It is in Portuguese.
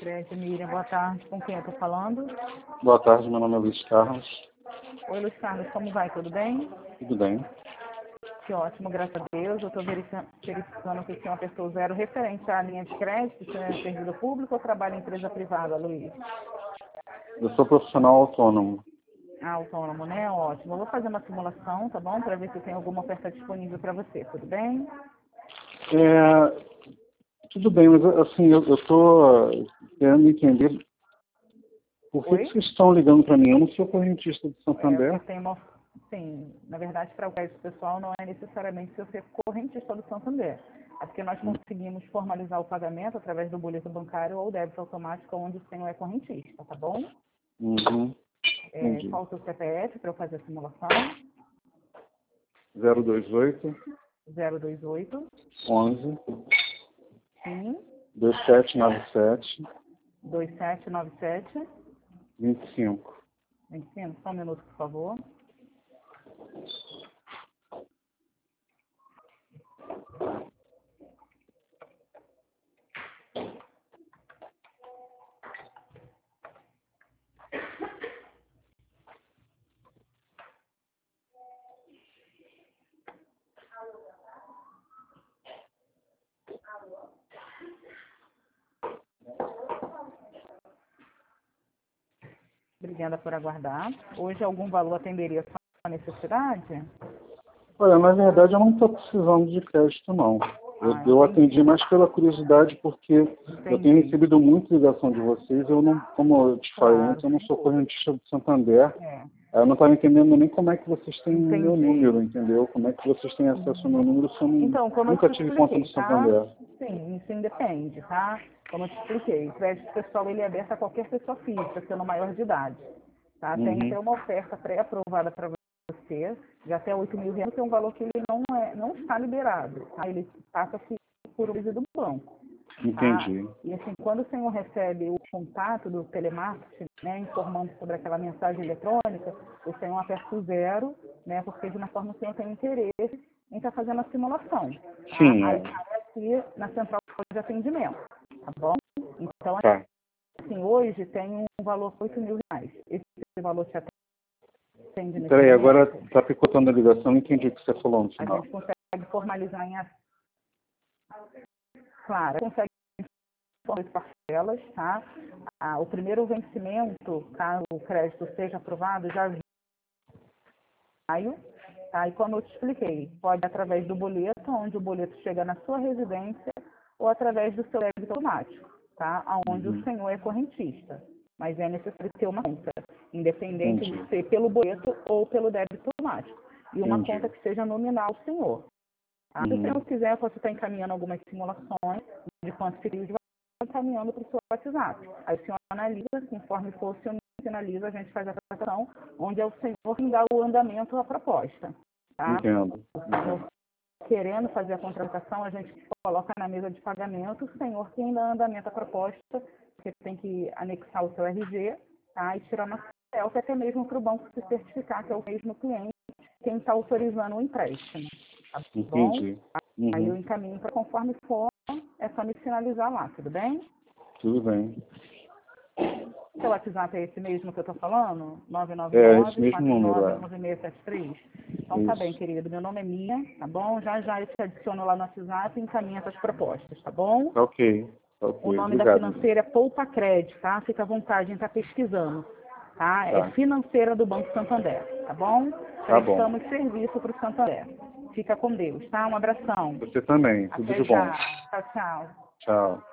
Crédito, Miriam, boa tarde. Com quem eu estou falando? Boa tarde, meu nome é Luiz Carlos. Oi, Luiz Carlos, como vai? Tudo bem? Tudo bem? Que ótimo, graças a Deus. Eu estou verificando que o senhor apertou zero referente à linha de crédito, se é servidor público ou trabalha em empresa privada, Luiz? Eu sou profissional autônomo. Ah, autônomo, né? Ótimo. Eu vou fazer uma simulação, tá bom? Para ver se tem alguma oferta disponível para você, tudo bem? Tudo bem, mas assim, eu estou querendo entender por que Oi? vocês estão ligando para mim. Eu não sou correntista de Porque Santander. tem uma... Sim, na verdade, para o crédito pessoal não é necessariamente se você for correntista do Santander. É porque nós conseguimos formalizar o pagamento através do boleto bancário ou débito automático onde o senhor é correntista, tá bom? Uhum, entendi. Qual o seu CPF para eu fazer a simulação? 028 028 11 sim 2797 2797 25. Ensino, só um minuto, por favor. Obrigada por aguardar. Hoje algum valor atenderia a sua necessidade? Olha, na verdade eu não estou precisando de crédito, não. Eu atendi mais pela curiosidade, porque eu tenho recebido muita ligação de vocês. Eu não, como eu te falei antes, eu não sou correntista do Santander. Eu não estava entendendo nem como é que vocês têm meu número, entendeu? Como é que vocês têm acesso ao meu número se eu Então, como nunca eu te tive conta expliquei, no tá? Santander. Sim, isso independe, tá? Como eu te expliquei, o crédito pessoal ele é aberto a qualquer pessoa física, sendo maior de idade. Tá? Tem que ter uma oferta pré-aprovada para você, de até R$ 8.000, que é um valor que ele não está liberado. Tá? Ele passa-se por uso do banco. Entendi. Tá? E assim, quando o senhor recebe o contato do telemarketing, né, informando sobre aquela mensagem eletrônica, o senhor aperta o zero, né, porque de uma forma o senhor tem interesse em estar fazendo a simulação. Tá? Sim, Aí cai aqui na central de atendimento, tá bom? Então, tá. assim, hoje tem um valor de R$ 8.000. Esse valor te atende nesse Peraí, momento? agora está picotando a ligação, não entendi o que você falou no A final. gente consegue formalizar em... Claro, consegue parcelas, tá? O primeiro vencimento, caso o crédito seja aprovado, já em maio, tá? E como eu te expliquei, pode ir através do boleto, onde o boleto chega na sua residência, ou através do seu débito automático, tá? Onde o senhor é correntista. Mas é necessário ter uma conta, independente de ser pelo boleto ou pelo débito automático. E uma conta que seja nominal ao senhor. Tá? Se o senhor quiser, eu posso estar encaminhando algumas simulações de quanto seria o encaminhando para o seu WhatsApp. Aí o senhor analisa, conforme for, o senhor finaliza, a gente faz a tratação, onde é o senhor quem dá o andamento à proposta. Tá? Entendo. O senhor querendo fazer a contratação, a gente coloca na mesa de pagamento, o senhor quem dá andamento à proposta, porque tem que anexar o seu RG, tá? E tirar uma selfie até mesmo para o banco se certificar que é o mesmo cliente quem está autorizando o empréstimo. Tá bom? Entendi. Aí eu encaminho para conforme for, é só me sinalizar lá, tudo bem? Tudo bem. Seu WhatsApp é esse mesmo que eu estou falando? É esse mesmo número, 999-499673? Então tá bem, querido. Meu nome é Mia, tá bom? Já já eu te adiciono lá no WhatsApp e encaminho essas propostas, tá bom? Ok. O nome da Obrigado. financeira é Poupa Crédito, tá? Fica à vontade em estar pesquisando, tá? É financeira do Banco Santander, tá bom? Tá bom. Prestamos serviço para o Santander. Fica com Deus, tá? Um abração. Você também. Tudo Até de bom. já. Tchau, tchau. Tchau.